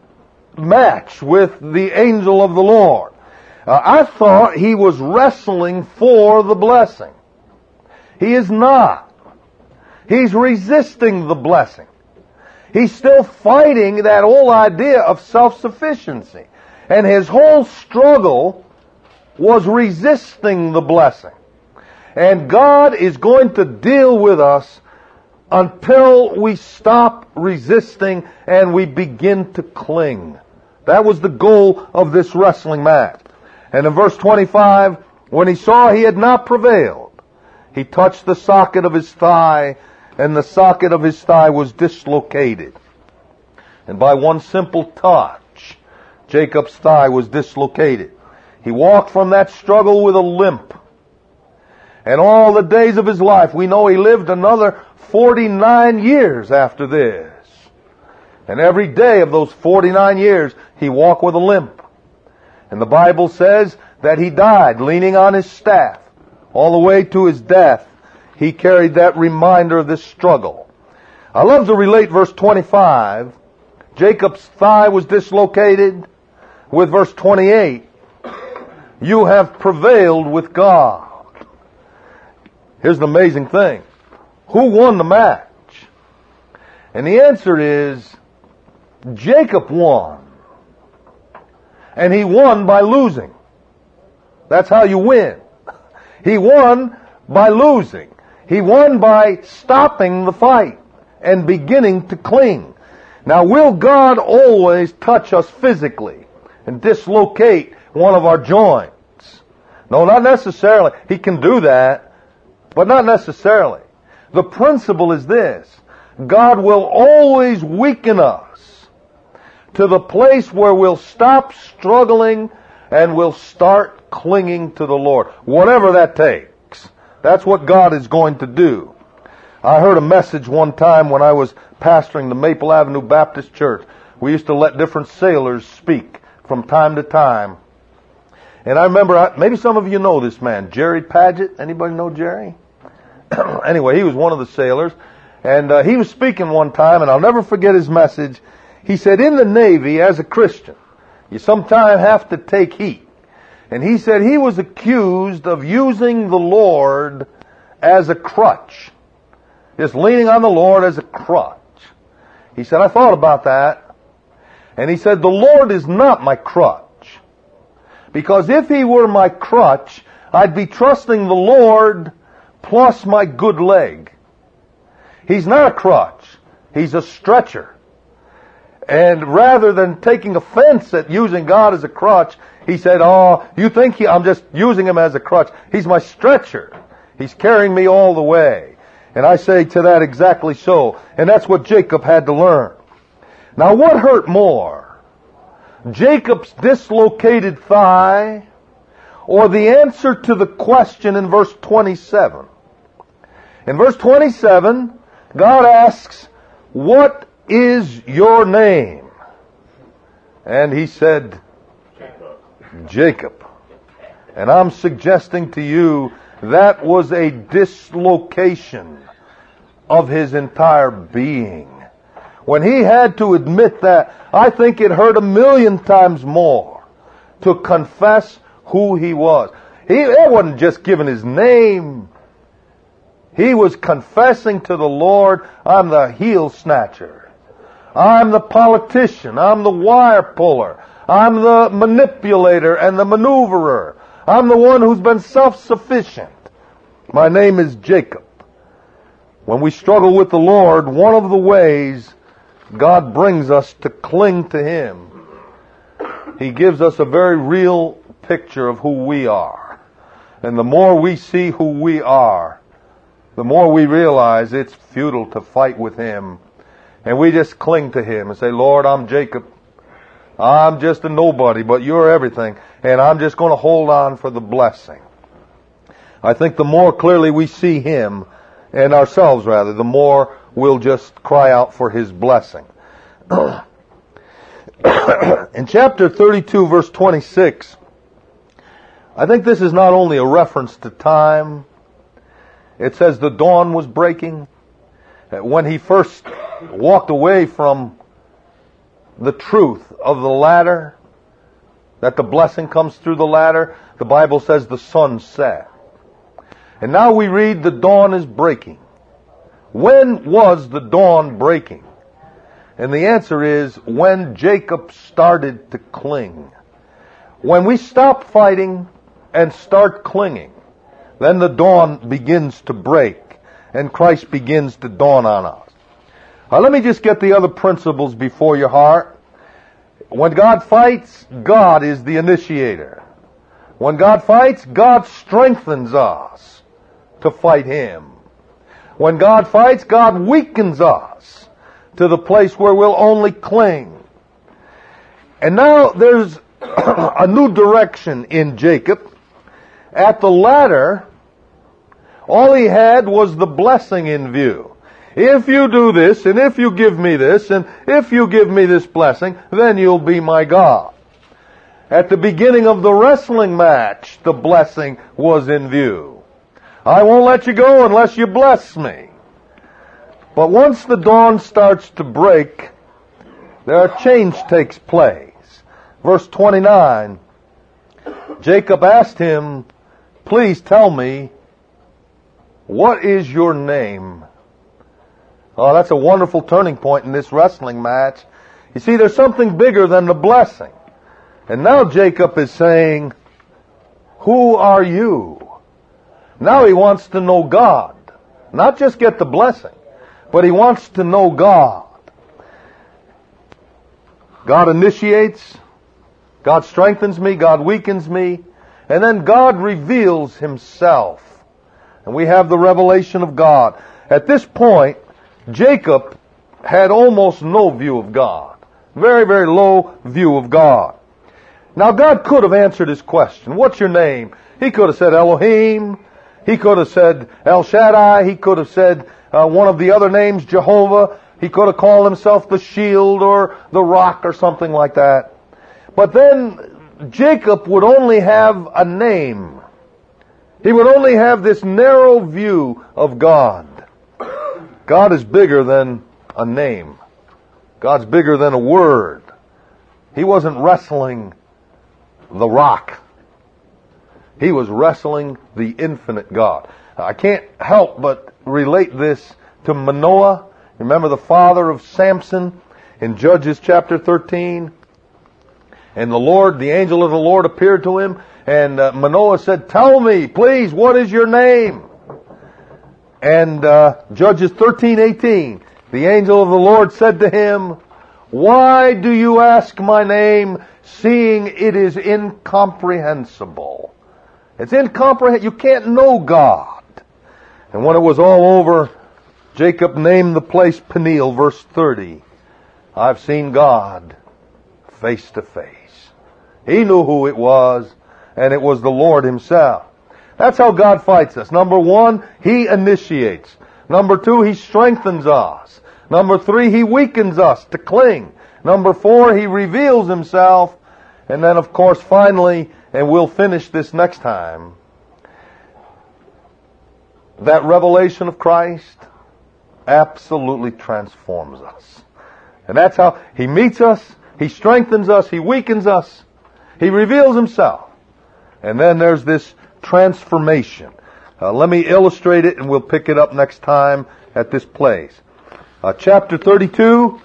match with the angel of the Lord. Uh, I thought he was wrestling for the blessing. He is not. He's resisting the blessing. He's still fighting that whole idea of self-sufficiency. And his whole struggle was resisting the blessing. And God is going to deal with us until we stop resisting and we begin to cling. That was the goal of this wrestling match. And in verse twenty-five, when he saw he had not prevailed, he touched the socket of his thigh, and the socket of his thigh was dislocated. And by one simple touch, Jacob's thigh was dislocated. He walked from that struggle with a limp. And all the days of his life, we know he lived another forty-nine years after this. And every day of those forty-nine years, he walked with a limp. And the Bible says that he died leaning on his staff. All the way to his death, he carried that reminder of this struggle. I love to relate verse twenty-five. Jacob's thigh was dislocated with verse twenty-eight. You have prevailed with God. Here's the amazing thing. Who won the match? And the answer is, Jacob won. And he won by losing. That's how you win. He won by losing. He won by stopping the fight and beginning to cling. Now, will God always touch us physically and dislocate one of our joints? No, not necessarily. He can do that, but not necessarily. The principle is this: God will always weaken us to the place where we'll stop struggling and we'll start clinging to the Lord, whatever that takes. That's what God is going to do. I heard a message one time when I was pastoring the Maple Avenue Baptist Church. We used to let different sailors speak from time to time. And I remember, maybe some of you know this man, Jerry Paget. Anybody know Jerry? Anyway, he was one of the sailors. And uh, he was speaking one time, and I'll never forget his message. He said, in the Navy, as a Christian, you sometimes have to take heat. And he said he was accused of using the Lord as a crutch. Just leaning on the Lord as a crutch. He said, I thought about that. And he said, the Lord is not my crutch. Because if He were my crutch, I'd be trusting the Lord plus my good leg. He's not a crutch. He's a stretcher. And rather than taking offense at using God as a crutch, he said, oh, you think he, I'm just using Him as a crutch. He's my stretcher. He's carrying me all the way. And I say to that, exactly so. And that's what Jacob had to learn. Now, what hurt more? Jacob's dislocated thigh, or the answer to the question in verse twenty-seven? In verse twenty-seven, God asks, what is your name? And he said, Jacob. Jacob. And I'm suggesting to you that was a dislocation of his entire being. When he had to admit that, I think it hurt a million times more to confess who he was. He it wasn't just giving his name. He was confessing to the Lord, I'm the heel snatcher. I'm the politician. I'm the wire puller. I'm the manipulator and the maneuverer. I'm the one who's been self-sufficient. My name is Jacob. When we struggle with the Lord, one of the ways God brings us to cling to Him, He gives us a very real picture of who we are. And the more we see who we are, the more we realize it's futile to fight with Him. And we just cling to Him and say, Lord, I'm Jacob. I'm just a nobody, but You're everything. And I'm just going to hold on for the blessing. I think the more clearly we see Him, and ourselves rather, the more we'll just cry out for His blessing. In chapter thirty-two, verse twenty-six, I think this is not only a reference to time. It says the dawn was breaking. When he first walked away from the truth of the ladder, that the blessing comes through the ladder, the Bible says the sun set. And now we read the dawn is breaking. When was the dawn breaking? And the answer is when Jacob started to cling. When we stop fighting and start clinging, then the dawn begins to break and Christ begins to dawn on us. Now let me just get the other principles before your heart. When God fights, God is the initiator. When God fights, God strengthens us to fight Him. When God fights, God weakens us to the place where we'll only cling. And now there's a new direction in Jacob. At the ladder, all he had was the blessing in view. If you do this, and if you give me this, and if you give me this blessing, then you'll be my God. At the beginning of the wrestling match, the blessing was in view. I won't let you go unless you bless me. But once the dawn starts to break, there a change takes place. Verse twenty-nine, Jacob asked him, please tell me, what is your name? Oh, that's a wonderful turning point in this wrestling match. You see, there's something bigger than the blessing. And now Jacob is saying, who are you? Now he wants to know God. Not just get the blessing, but he wants to know God. God initiates, God strengthens me, God weakens me, and then God reveals himself. And we have the revelation of God. At this point, Jacob had almost no view of God. Very, very low view of God. Now God could have answered his question. What's your name? He could have said Elohim. He could have said El Shaddai. He could have said uh, one of the other names, Jehovah. He could have called himself the shield or the rock or something like that. But then Jacob would only have a name. He would only have this narrow view of God. God is bigger than a name. God's bigger than a word. He wasn't wrestling the rock. He was wrestling the infinite God. I can't help but relate this to Manoah. Remember the father of Samson in Judges chapter thirteen? And the Lord, the angel of the Lord appeared to him, and uh, Manoah said, "Tell me, please, what is your name?" And uh, Judges thirteen eighteen, the angel of the Lord said to him, "Why do you ask my name, seeing it is incomprehensible?" It's incomprehensible. You can't know God. And when it was all over, Jacob named the place Peniel, verse thirty. I've seen God face to face. He knew who it was, and it was the Lord himself. That's how God fights us. Number one, he initiates. Number two, he strengthens us. Number three, he weakens us to cling. Number four, he reveals himself. And then, of course, finally, and we'll finish this next time, that revelation of Christ absolutely transforms us. And that's how he meets us, he strengthens us, he weakens us, he reveals himself. And then there's this transformation. Uh, let me illustrate it, and we'll pick it up next time at this place. Uh, chapter thirty-two,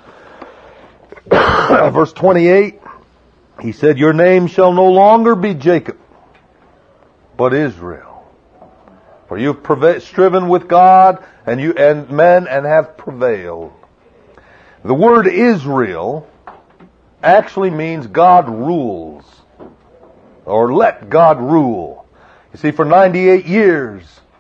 verse twenty-eight, he said, "Your name shall no longer be Jacob, but Israel. For you've preva- striven with God and you and men and have prevailed." The word Israel actually means God rules, or let God rule. You see, for ninety-eight years,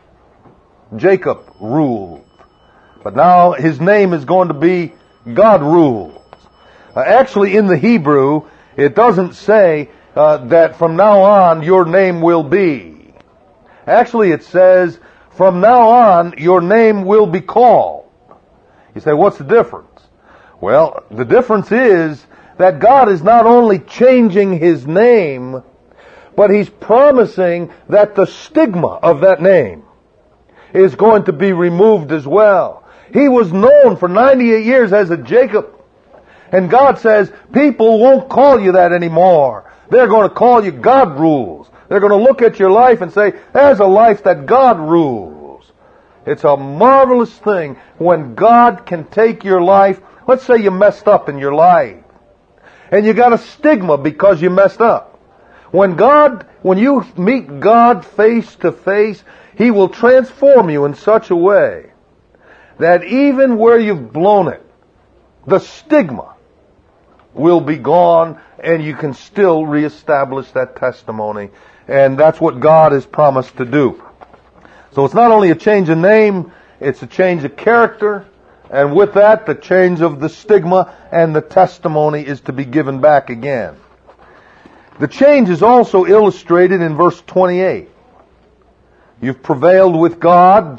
Jacob ruled. But now his name is going to be God rules. Uh, actually, in the Hebrew, it doesn't say uh, that from now on your name will be. Actually, it says, from now on your name will be called. You say, what's the difference? Well, the difference is that God is not only changing his name, but he's promising that the stigma of that name is going to be removed as well. He was known for ninety-eight years as a Jacob. And God says, people won't call you that anymore. They're going to call you God rules. They're going to look at your life and say, there's a life that God rules. It's a marvelous thing when God can take your life. Let's say you messed up in your life, and you got a stigma because you messed up. When God, when you meet God face to face, he will transform you in such a way that even where you've blown it, the stigma will be gone, and you can still reestablish that testimony. And that's what God has promised to do. So it's not only a change of name, it's a change of character, and with that, the change of the stigma, and the testimony is to be given back again. The change is also illustrated in verse twenty-eight. You've prevailed with God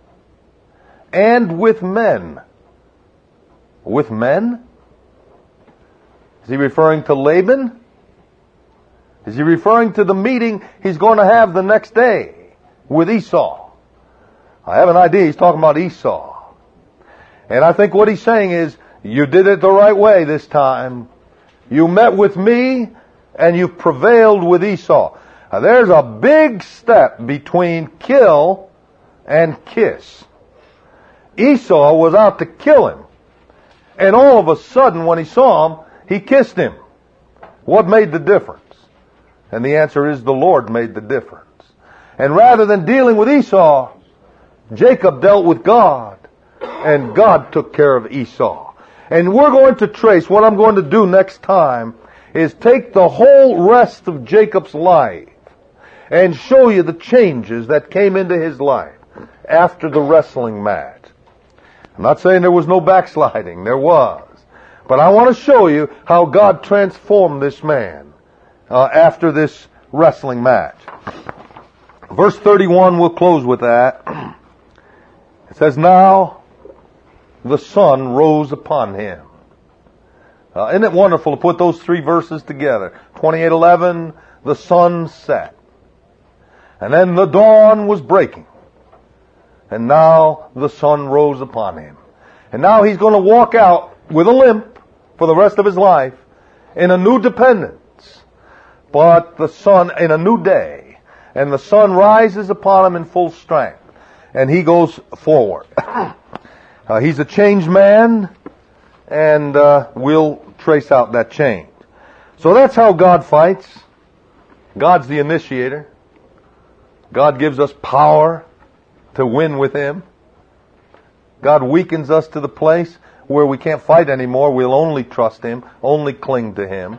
and with men. With men? Is he referring to Laban? Is he referring to the meeting he's going to have the next day with Esau? I have an idea he's talking about Esau. And I think what he's saying is, you did it the right way this time. You met with me, and you prevailed with Esau. Now, there's a big step between kill and kiss. Esau was out to kill him. And all of a sudden, when he saw him, he kissed him. What made the difference? And the answer is the Lord made the difference. And rather than dealing with Esau, Jacob dealt with God. And God took care of Esau. And we're going to trace, what I'm going to do next time is take the whole rest of Jacob's life and show you the changes that came into his life after the wrestling match. I'm not saying there was no backsliding. There was. But I want to show you how God transformed this man uh, after this wrestling match. Verse thirty-one, we'll close with that. It says, now the sun rose upon him. Uh, isn't it wonderful to put those three verses together? twenty-eight eleven, the sun set. And then the dawn was breaking. And now the sun rose upon him. And now he's going to walk out with a limp for the rest of his life in a new dependence. But the sun, in a new day. And the sun rises upon him in full strength. And he goes forward. uh, he's a changed man. And uh, we'll trace out that change. So that's how God fights. God's the initiator. God gives us power to win with Him. God weakens us to the place where we can't fight anymore. We'll only trust Him, only cling to Him.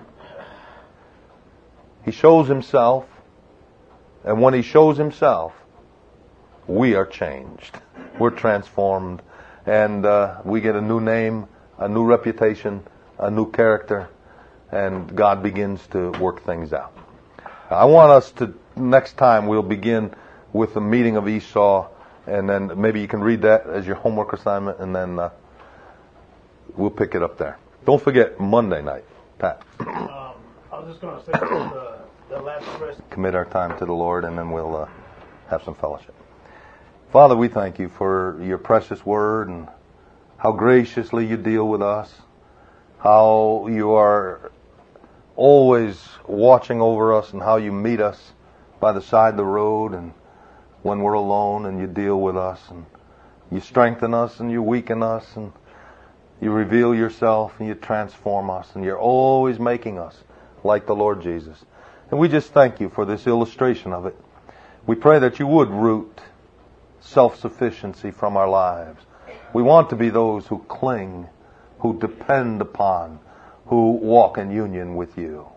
He shows Himself, and when He shows Himself, we are changed. We're transformed, and uh, we get a new name, a new reputation, a new character, and God begins to work things out. I want us to, next time we'll begin with the meeting of Esau, and then maybe you can read that as your homework assignment, and then uh, we'll pick it up there. Don't forget Monday night, Pat. Um, I was just going to say the, the last verse. Commit our time to the Lord, and then we'll uh, have some fellowship. Father, we thank you for your precious word and how graciously you deal with us, how you are always watching over us, and how you meet us by the side of the road and when we're alone, and you deal with us, and you strengthen us, and you weaken us, and you reveal yourself, and you transform us, and you're always making us like the Lord Jesus. And we just thank you for this illustration of it. We pray that you would root self-sufficiency from our lives. We want to be those who cling, who depend upon, who walk in union with you.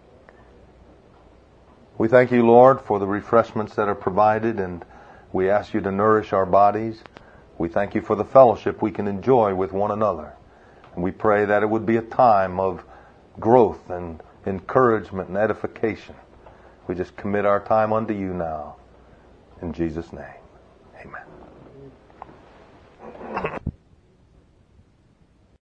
We thank you, Lord, for the refreshments that are provided, and we ask you to nourish our bodies. We thank you for the fellowship we can enjoy with one another. And we pray that it would be a time of growth and encouragement and edification. We just commit our time unto you now. In Jesus' name, amen.